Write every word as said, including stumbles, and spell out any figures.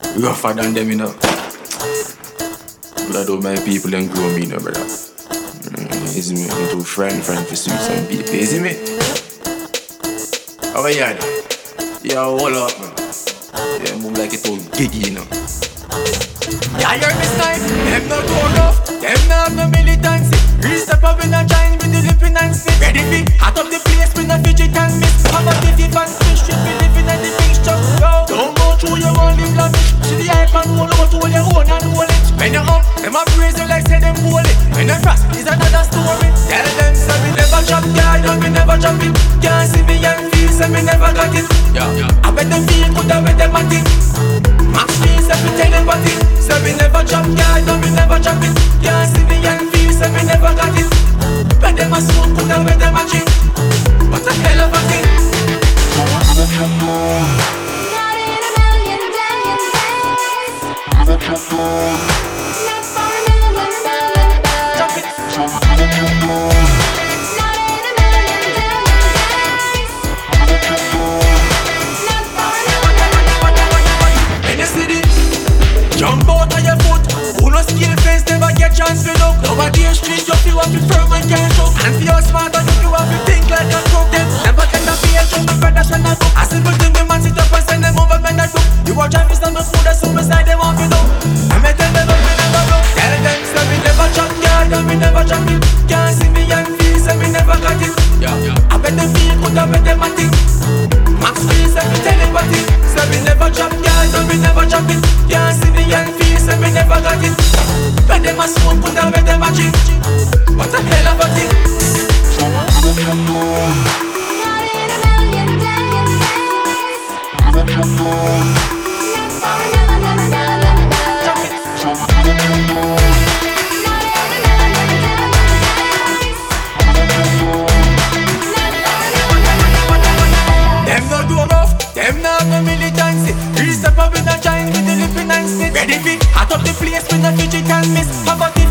rougher than them, you know. But I don't mind people and grow me, you know, brother. Mm, is me, I'm too friend, friend for sweet some people, is me? How are you? Yeah, hold up, man. Yeah, move like it all giggy, you know. Yeah, you're this time, them not too rough, them not have no militancy. Real step up in a giant with the lippin' and spit. Ready fi, hot up the place with a fidget and miss. How about the fifth and fish, we be living at the big shop. Go, don't go through your own live lavish. See the hype and roll out, hold your own and hold it. When you're up, them a praise you like say them hold it. When you're fast, is another story. Tell them so we never drop guard and we never drop it. Can't see me and feel so me never got it. Yeah, yeah. I bet them feel good, I bet them a think. Max feels so we tell them what it. So we never drop guard and we never drop it. Can't see me and feel so we never got it. Bet them a smoke good, I bet them a drink. What a hell of a thing. Not in a million billion days. Not for a million million days. Drop it. Not in a million billion days. Not for a million. In the city, jump out of your foot. Who no skill face never get chance to look. Nobody in street you feel have to firm and can't show. And for your smart and you have to think like a crook. Them never get a feel from the brothers when I go. I simple thing the man sit up and send them over when I do. You watch and stand the food as soon as I they want to do. I make them never we never go. Tell them so we never drop guard and we never drop it. Can't see me and feel so we never got it. Yeah, yeah. I bet them feel good, I bet them a think. Max feels like we tell it what it. So we never drop guard and we never drop it. Can't see me and feel so we never got it. Bet them a smoke good, I bet them a drink. What a hell of a thing. Not in a million billion days. Not for a million million days. Drop it. Not in a million Them no do enough, them no have no militancy. Real step up in a giant with the lippin' and spit. Ready fi, hot up the place with a fidget and miss. Have a